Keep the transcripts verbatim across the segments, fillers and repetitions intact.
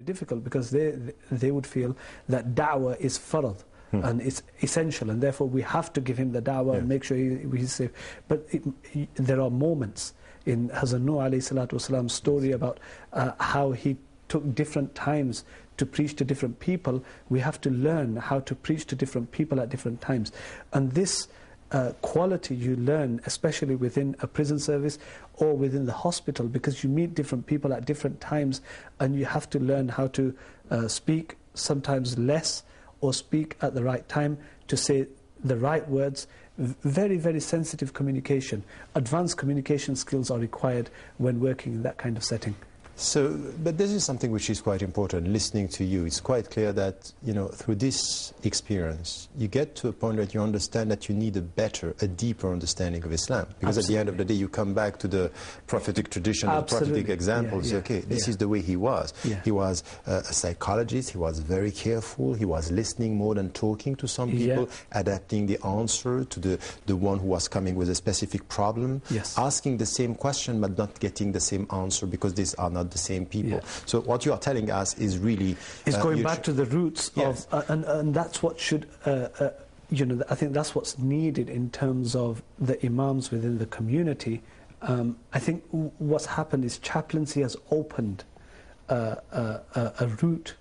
difficult because they they would feel that da'wah is farad hmm. and it's essential, and therefore we have to give him the da'wah yeah. and make sure he, he's safe. But it, he, there are moments in Hazrat Nuh alayhi salatu wasalam's story about uh, how he took different times to preach to different people. We have to learn how to preach to different people at different times, and this Uh, quality you learn, especially within a prison service or within the hospital, because you meet different people at different times, and you have to learn how to uh, speak sometimes less or speak at the right time to say the right words. Very, very sensitive communication. Advanced communication skills are required when working in that kind of setting. So, but this is something which is quite important, listening to you. It's quite clear that, you know, through this experience, you get to a point that you understand that you need a better, a deeper understanding of Islam. Because Absolutely. At the end of the day, you come back to the prophetic tradition, the prophetic example, yeah, yeah, say, okay, this yeah. is the way he was. Yeah. He was uh, a psychologist, he was very careful, he was listening more than talking to some people, yeah. adapting the answer to the, the one who was coming with a specific problem, yes. asking the same question but not getting the same answer, because these are not the same people. Yeah. So what you are telling us is really... It's uh, going back to the roots yes. of... Uh, and, and that's what should... Uh, uh, you know, I think that's what's needed in terms of the imams within the community. Um, I think what's happened is chaplaincy has opened uh, uh, a route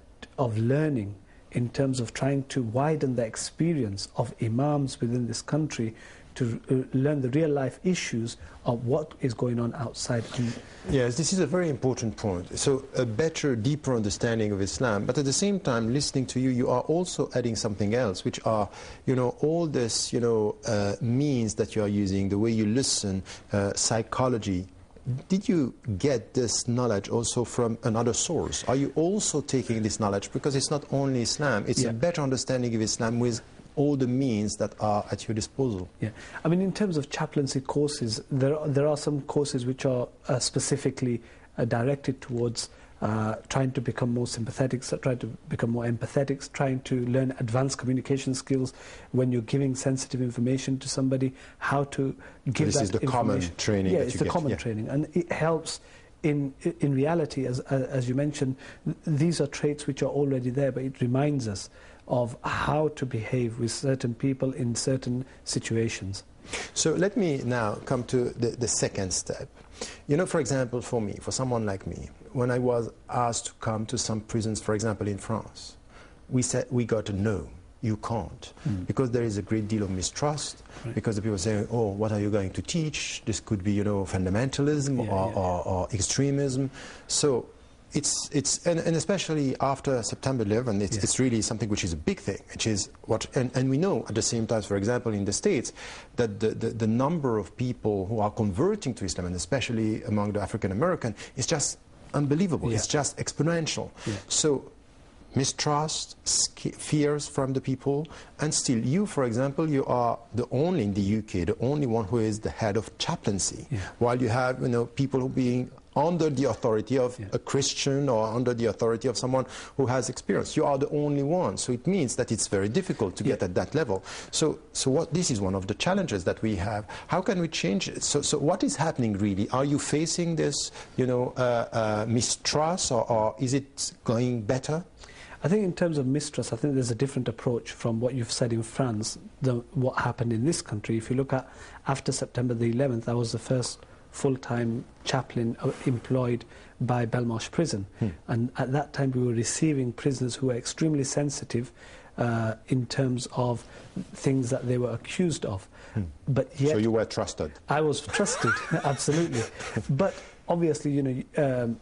of learning in terms of trying to widen the experience of imams within this country to uh, learn the real-life issues of what is going on outside. Yes, this is a very important point. So a better, deeper understanding of Islam, but at the same time, listening to you, you are also adding something else, which are, you know, all this, you know, uh, means that you are using, the way you listen, uh, psychology. Did you get this knowledge also from another source? Are you also taking this knowledge? Because it's not only Islam, it's yeah. a better understanding of Islam with all the means that are at your disposal. Yeah, I mean, in terms of chaplaincy courses, there are, there are some courses which are uh, specifically uh, directed towards uh, trying to become more sympathetic, so trying to become more empathetic, trying to learn advanced communication skills when you're giving sensitive information to somebody, how to give this that is the common training. Yeah, that it's you the get. common yeah. training, and it helps. In, in reality, as, as you mentioned, these are traits which are already there, but it reminds us of how to behave with certain people in certain situations. So let me now come to the, the second step. You know, for example, for me, for someone like me, when I was asked to come to some prisons, for example, in France, we said we got a no. You can't, mm. because there is a great deal of mistrust, right. because the people say, oh, what are you going to teach? This could be, you know, fundamentalism yeah, or, yeah. Or, or extremism. So it's, it's and, and especially after September eleventh, it's, yeah. it's really something which is a big thing, which is what, and, and we know at the same time, for example, in the States, that the, the, the number of people who are converting to Islam, and especially among the African American, is just unbelievable. Yeah. It's just exponential. Yeah. So mistrust, fears from the people, and still you, for example, you are the only in the U K, the only one who is the head of chaplaincy, yeah. while you have, you know, people who being under the authority of yeah. a Christian or under the authority of someone who has experience. You are the only one, so it means that it's very difficult to yeah. get at that level. So, so what, this is one of the challenges that we have. How can we change it? So, so what is happening really? Are you facing this, you know, uh, uh, mistrust, or, or is it going better? I think in terms of mistrust, I think there's a different approach from what you've said in France than what happened in this country. If you look at after September the eleventh, I was the first full-time chaplain employed by Belmarsh Prison. Hmm. And at that time we were receiving prisoners who were extremely sensitive uh, in terms of things that they were accused of. Hmm. But yet, so you were trusted? I was trusted, absolutely. But obviously, you know, um,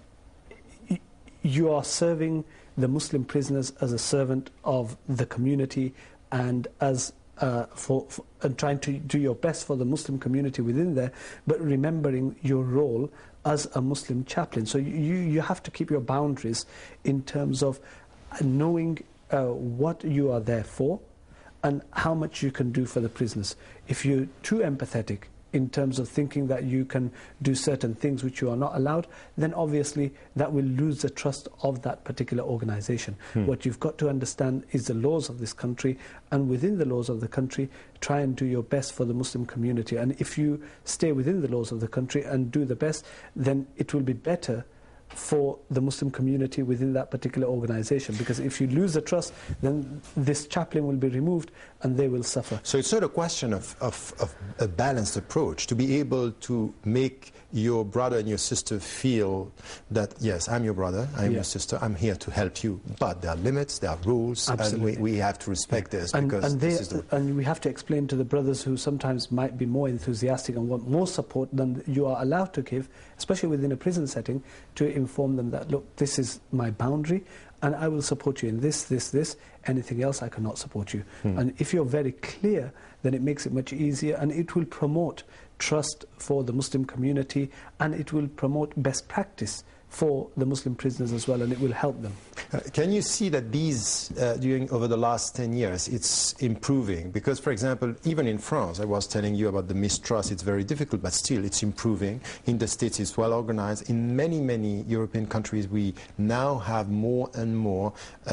you are serving the Muslim prisoners as a servant of the community, and as uh, for, for and trying to do your best for the Muslim community within there, but remembering your role as a Muslim chaplain. So you, you have to keep your boundaries in terms of knowing uh, what you are there for and how much you can do for the prisoners. If you're too empathetic in terms of thinking that you can do certain things which you are not allowed, then obviously that will lose the trust of that particular organization. Hmm. What you've got to understand is the laws of this country, and within the laws of the country, try and do your best for the Muslim community. And if you stay within the laws of the country and do the best, then it will be better for the Muslim community within that particular organization. Because if you lose the trust, then this chaplain will be removed and they will suffer. So it's not a question of, of, of a balanced approach, to be able to make your brother and your sister feel that, yes, I'm your brother, I'm yeah. your sister, I'm here to help you, but there are limits, there are rules, Absolutely. and we, we have to respect this. And, because and, they, this is the... and we have to explain to the brothers who sometimes might be more enthusiastic and want more support than you are allowed to give, especially within a prison setting, to inform them that, look, this is my boundary, and I will support you in this, this, this, anything else I cannot support you. Hmm. And if you're very clear, then it makes it much easier, and it will promote trust for the Muslim community, and it will promote best practice for the Muslim prisoners as well, and it will help them. Uh, can you see that these, uh, during over the last ten years, it's improving? Because, for example, even in France, I was telling you about the mistrust, it's very difficult, but still it's improving. In the States, it's well organized. In many, many European countries, we now have more and more uh,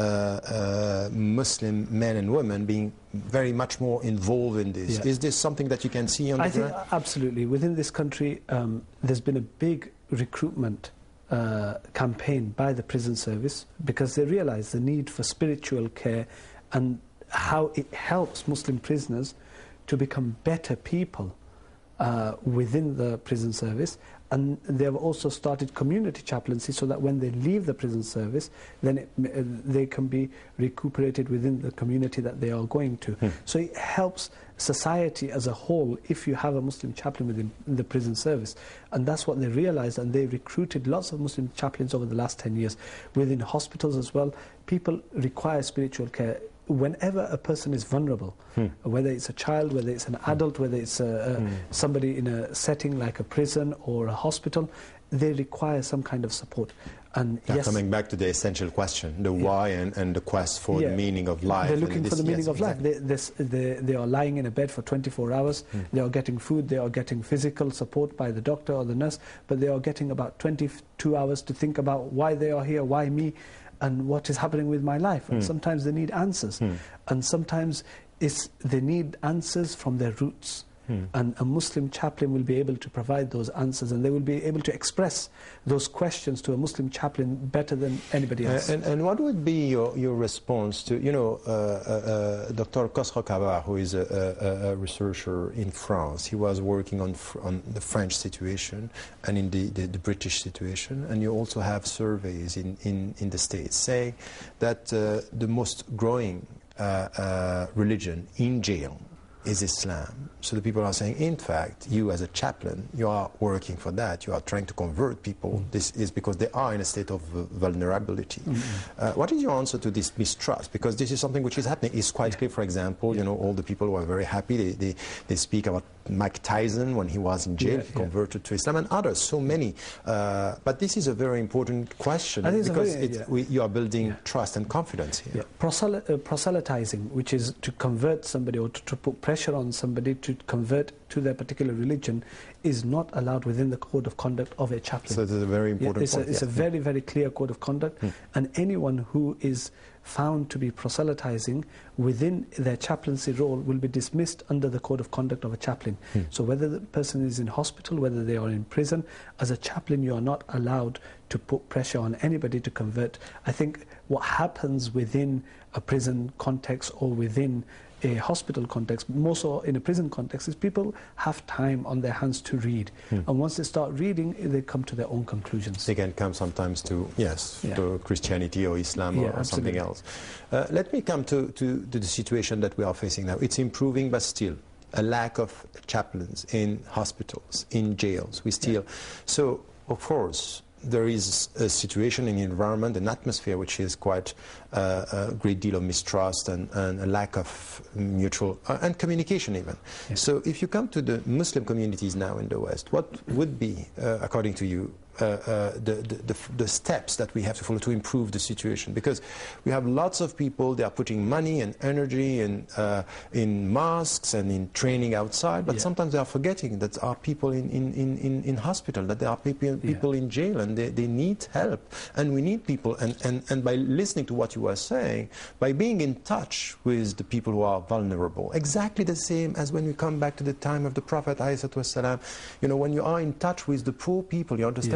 uh, Muslim men and women being very much more involved in this. Yeah. Is this something that you can see on the I ground? think absolutely. Within this country, um, there's been a big recruitment Uh, campaign by the prison service, because they realize the need for spiritual care and how it helps Muslim prisoners to become better people uh, within the prison service. And they've also started community chaplaincy, so that when they leave the prison service, then it, uh, they can be recuperated within the community that they are going to. Hmm. So it helps society as a whole if you have a Muslim chaplain within the prison service. And that's what they realized, and they recruited lots of Muslim chaplains over the last ten years. Within hospitals as well, people require spiritual care. Whenever a person is vulnerable, hmm. whether it's a child, whether it's an adult, whether it's a, a, hmm. somebody in a setting like a prison or a hospital, they require some kind of support. And yeah, yes, coming back to the essential question, the yeah. why and, and the quest for yeah. the meaning of life. They're looking this, for the meaning yes, of exactly. life. They, this, they, they are lying in a bed for twenty-four hours. Hmm. They are getting food, they are getting physical support by the doctor or the nurse, but they are getting about twenty-two hours to think about why they are here, why me, and what is happening with my life. And mm. sometimes they need answers. Mm. And sometimes it's, they need answers from their roots. Mm. And a Muslim chaplain will be able to provide those answers, and they will be able to express those questions to a Muslim chaplain better than anybody else. Uh, and, and what would be your, your response to, you know, uh, uh, uh, Doctor Khosrow Kabar, who is a, a, a researcher in France. He was working on, fr on the French situation and in the, the, the British situation, and you also have surveys in, in, in the States saying that uh, the most growing uh, uh, religion in jail is Islam. So the people are saying, in fact, you as a chaplain, you are working for that. You are trying to convert people. Mm-hmm. This is because they are in a state of uh, vulnerability. Mm-hmm. uh, what is your answer to this mistrust? Because this is something which is happening. It's quite yeah. clear, for example, yeah. you know, all the people who are very happy, they, they, they speak about Mike Tyson when he was in jail, yeah, he converted yeah. to Islam, and others, so many. Uh, but this is a very important question, because very, it, yeah. we, you are building yeah. trust and confidence here. Yeah. Prosel uh, proselytizing, which is to convert somebody or to, to put pressure on somebody to convert to their particular religion, is not allowed within the code of conduct of a chaplain. So this is a very important yeah, it's point. A, it's yeah. a very, very clear code of conduct, mm. and anyone who is found to be proselytizing within their chaplaincy role will be dismissed under the code of conduct of a chaplain. Hmm. So whether the person is in hospital, whether they are in prison, as a chaplain you are not allowed to put pressure on anybody to convert. I think what happens within a prison context or within a hospital context, more so in a prison context, is people have time on their hands to read. Hmm. And once they start reading, they come to their own conclusions. They can come sometimes to, yes, yeah. to Christianity or Islam yeah, or, or something else. Uh, let me come to, to, to the situation that we are facing now. It's improving, but still a lack of chaplains in hospitals, in jails. We still, yeah. so of course, there is a situation, an environment, an atmosphere which is quite uh, a great deal of mistrust and, and a lack of mutual uh, and communication even. Yeah. So if you come to the Muslim communities now in the West, what would be, uh, according to you, Uh, uh, the, the, the steps that we have to follow to improve the situation? Because we have lots of people, they are putting money and energy in, uh, in mosques and in training outside, but yeah. sometimes they are forgetting that there are people in, in, in, in hospital, that there are people, people yeah. in jail, and they, they need help. And we need people, and, and, and by listening to what you were saying, by being in touch with the people who are vulnerable, exactly the same as when we come back to the time of the Prophet, ﷺ, you know, when you are in touch with the poor people, you understand yeah.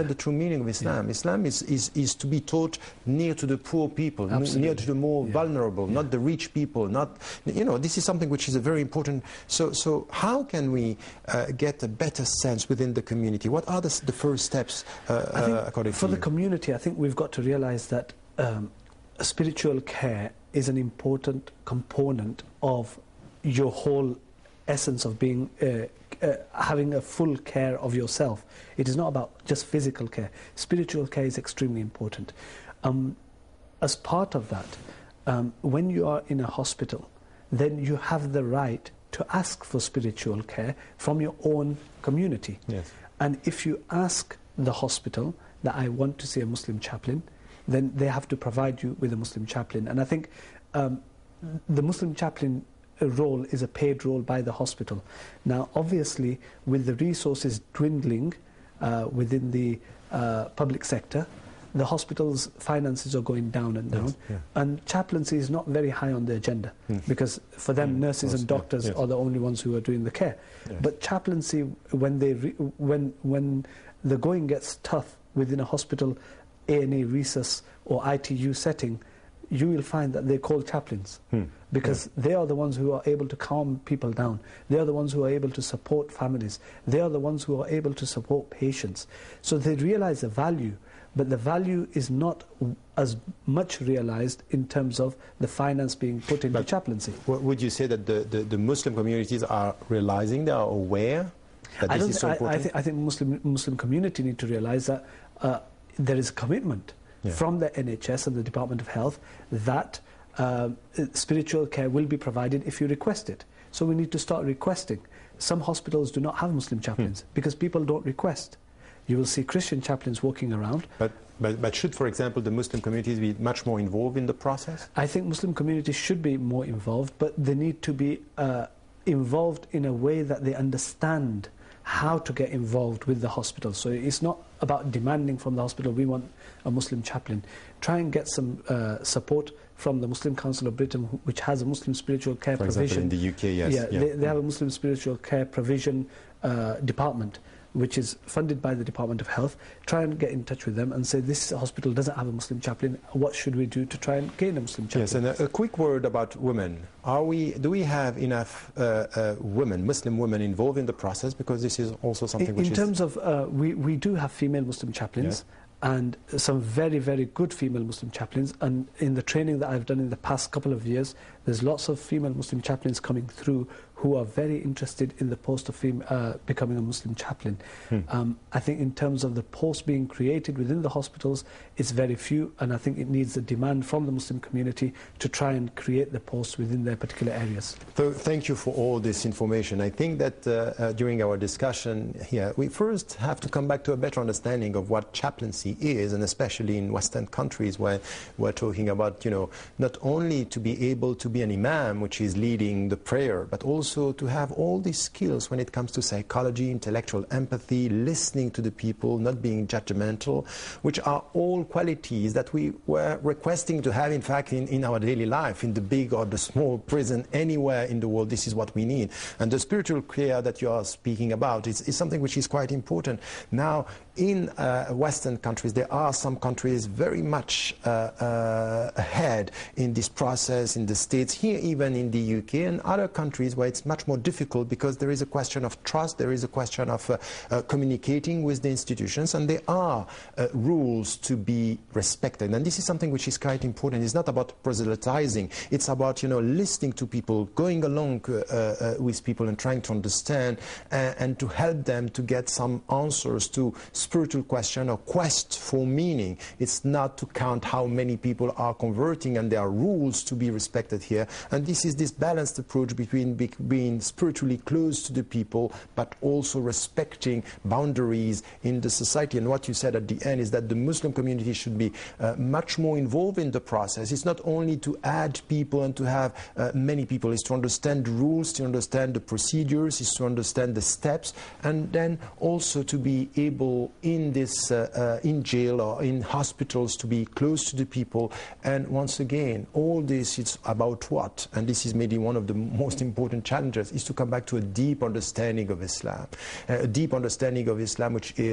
the true meaning of Islam. Yeah. Islam is, is, is to be taught near to the poor people, Absolutely. near to the more yeah. vulnerable, yeah. not the rich people. Not, you know, this is something which is a very important. So, so how can we uh, get a better sense within the community? What are the, the first steps, uh, I think uh, according for to the you? community? I think we've got to realize that um, spiritual care is an important component of your whole essence of being uh, uh, having a full care of yourself. It is not about just physical care. Spiritual care is extremely important. Um, as part of that, um, when you are in a hospital, then you have the right to ask for spiritual care from your own community. Yes. And if you ask the hospital that I want to see a Muslim chaplain, then they have to provide you with a Muslim chaplain. And I think um, the Muslim chaplain role is a paid role by the hospital. Now, obviously, with the resources dwindling uh, within the uh, public sector, the hospital's finances are going down and down, yes, yeah. and chaplaincy is not very high on the agenda, mm. because for them, mm. nurses and doctors yeah. yes. are the only ones who are doing the care. Yes. But chaplaincy, when they re when when the going gets tough within a hospital, A and E, resus or I T U setting, you will find that they call chaplains, hmm. because yeah. they are the ones who are able to calm people down. They are the ones who are able to support families. They are the ones who are able to support patients. So they realize the value, but the value is not as much realized in terms of the finance being put into but chaplaincy. Would you say that the, the, the Muslim communities are realizing, they are aware that I this is so I, important? I, th I think Muslim Muslim community need to realize that uh, there is a commitment Yeah. from the N H S and the Department of Health that uh, spiritual care will be provided if you request it. So we need to start requesting. Some hospitals do not have Muslim chaplains hmm. because people don't request. You will see Christian chaplains walking around. But, but, but should, for example, the Muslim communities be much more involved in the process? I think Muslim communities should be more involved, but they need to be uh, involved in a way that they understand how to get involved with the hospital. So it's not about demanding from the hospital, we want a Muslim chaplain. Try and get some uh, support from the Muslim Council of Britain, which has a Muslim spiritual care For provision. example, in the U K, yes. Yeah, yeah. They, they have a Muslim spiritual care provision uh, department, which is funded by the Department of Health. Try and get in touch with them and say, this hospital doesn't have a Muslim chaplain. What should we do to try and gain a Muslim chaplain? Yes, and a, a quick word about women. Are we, do we have enough uh, uh, women, Muslim women, involved in the process? Because this is also something in, which in is... In terms of, uh, we, we do have female Muslim chaplains. Yes. And some very, very good female Muslim chaplains. And in the training that I've done in the past couple of years, there's lots of female Muslim chaplains coming through who are very interested in the post of fem uh, becoming a Muslim chaplain. Hmm. Um, I think in terms of the posts being created within the hospitals, it's very few, and I think it needs a demand from the Muslim community to try and create the posts within their particular areas. So thank you for all this information. I think that uh, uh, during our discussion here, we first have to come back to a better understanding of what chaplaincy is, and especially in Western countries where we're talking about, you know, not only to be able to be an imam, which is leading the prayer, but also to have all these skills when it comes to psychology, intellectual empathy, listening to the people, not being judgmental, which are all qualities that we were requesting to have, in fact, in, in our daily life, in the big or the small prison, anywhere in the world. This is what we need. And the spiritual care that you are speaking about is, is something which is quite important. Now, in uh, Western countries, there are some countries very much uh, uh, ahead in this process, in the States, here even in the U K, and other countries where it's much more difficult because there is a question of trust, there is a question of uh, uh, communicating with the institutions, and there are uh, rules to be respected. And this is something which is quite important. It's not about proselytizing, it's about, you know, listening to people, going along uh, uh, with people and trying to understand and, and to help them to get some answers to spiritual question or quest for meaning. It's not to count how many people are converting, and there are rules to be respected here. And this is this balanced approach between being spiritually close to the people, but also respecting boundaries in the society. And what you said at the end is that the Muslim community should be uh, much more involved in the process. It's not only to add people and to have uh, many people, it's to understand the rules, to understand the procedures, it's to understand the steps, and then also to be able in this, uh, uh, in jail or in hospitals, to be close to the people. And once again, all this is about what? And this is maybe one of the most important challenges, is to come back to a deep understanding of Islam. Uh, a deep understanding of Islam which is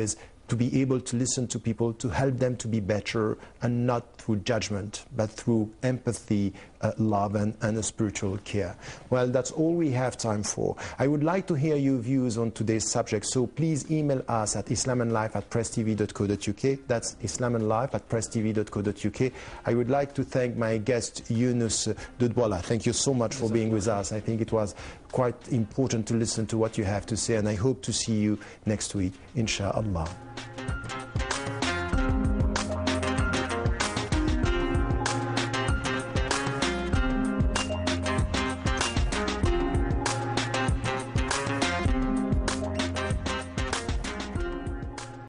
to be able to listen to people, to help them to be better, and not through judgment, but through empathy, uh, love, and, and a spiritual care. Well, that's all we have time for. I would like to hear your views on today's subject, so please email us at islamandlife at press t v dot co dot u k. That's islamandlife at press t v dot co dot u k. I would like to thank my guest, Yunus Dudwala. Thank you so much for being with us. I think it was quite important to listen to what you have to say, and I hope to see you next week, inshallah.